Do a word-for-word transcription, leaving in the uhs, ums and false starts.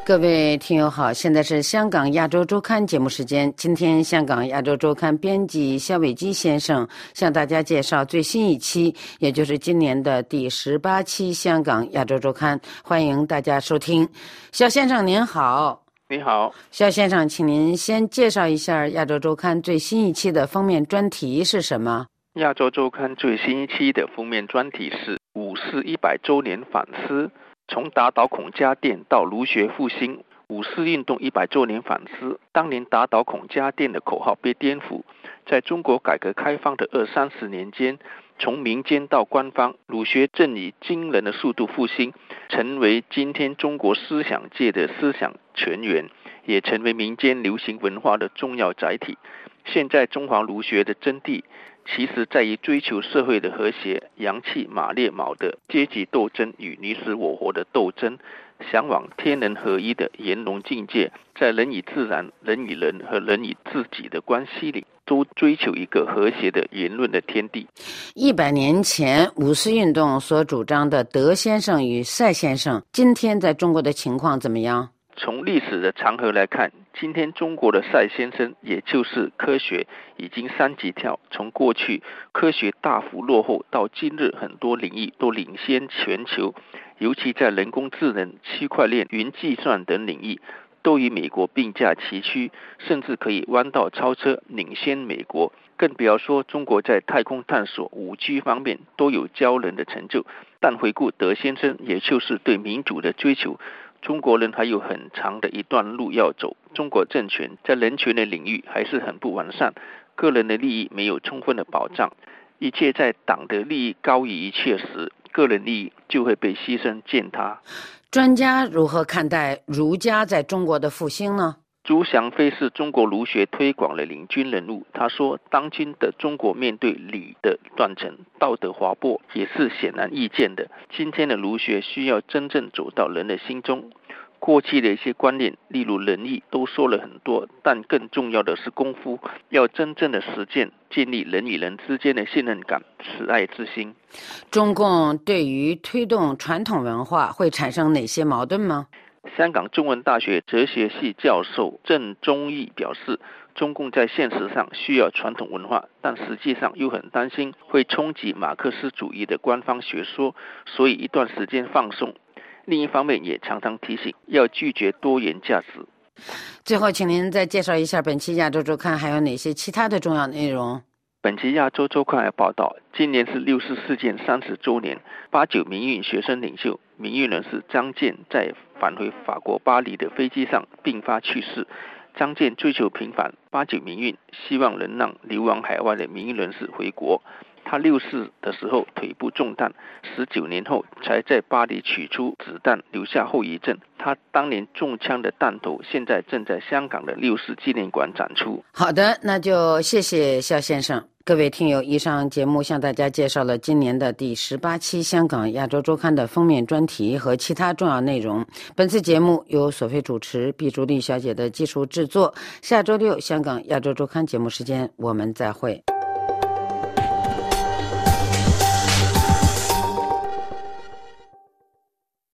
各位听友好，现在是香港亚洲周刊节目时间。今天香港亚洲周刊编辑肖伟基先生向大家介绍最新一期，也就是今年的第十八期香港亚洲周刊，欢迎大家收听。肖先生您好。 你好， 肖先生，请您先介绍一下亚洲周刊最新一期的封面专题是什么？ 亚洲周刊最新一期的封面专题是五四一百周年反思，从打倒孔家店到儒学复兴。五四运动一百周年反思，当年打倒孔家店的口号被颠覆，在中国改革开放的二三十年间，从民间到官方，儒学正以惊人的速度复兴，成为今天中国思想界的思想泉源，也成为民间流行文化的重要载体。现在中华儒学的真谛其实在于追求社会的和谐，扬弃马列卯的阶级斗争与你死我活的斗争，向往天人合一的圆融境界，在人与自然、人与人和人与自己的关系里，都追求一个和谐的言论的天地。 一百年前五四运动所主张的德先生与赛先生，今天在中国的情况怎么样？ 从历史的长河来看，今天中国的赛先生，也就是科学已经三级跳，从过去科学大幅落后，到今日很多领域都领先全球，尤其在人工智能、区块链、云计算等领域，都与美国并驾齐驱，甚至可以弯道超车，领先美国。更不要说中国在太空探索、五 G 方面都有骄人的成就。但回顾德先生，也就是对民主的追求，中国人还有很长的一段路要走。中国政权在人权的领域还是很不完善，个人的利益没有充分的保障，一切在党的利益高于一切时，个人利益就会被牺牲践踏。 专家如何看待儒家在中国的复兴呢？ 朱祥飞是中国儒学推广的领军人物，他说，当今的中国面对礼的断层、道德滑坡也是显然易见的。今天的儒学需要真正走到人的心中，过去的一些观念，例如仁义，都说了很多，但更重要的是功夫，要真正的实践，建立人与人之间的信任感、慈爱之心。 中共对于推动传统文化会产生哪些矛盾吗？ 香港中文大学哲学系教授郑忠义表示，中共在现实上需要传统文化，但实际上又很担心会冲击马克思主义的官方学说，所以一段时间放松。另一方面也常常提醒要拒绝多元价值。 最后请您再介绍一下本期亚洲周刊还有哪些其他的重要内容。 本期亚洲周刊还报道，今年是六四事件三十周年，八九民运学生领袖、民运人士张健在返回法国巴黎的飞机上病发去世。张健追求平反八九民运，希望能让流亡海外的民运人士回国。他六四的时候腿部中弹，十九年后才在巴黎取出子弹，留下后遗症。他当年中枪的弹头现在正在香港的六四纪念馆展出。 好的，那就谢谢肖先生。各位听友，以上节目向大家介绍了今年的第十八期香港亚洲周刊的封面专题和其他重要内容。本次节目由索菲主持，毕竹丽小姐的技术制作。下周六香港亚洲周刊节目时间我们再会。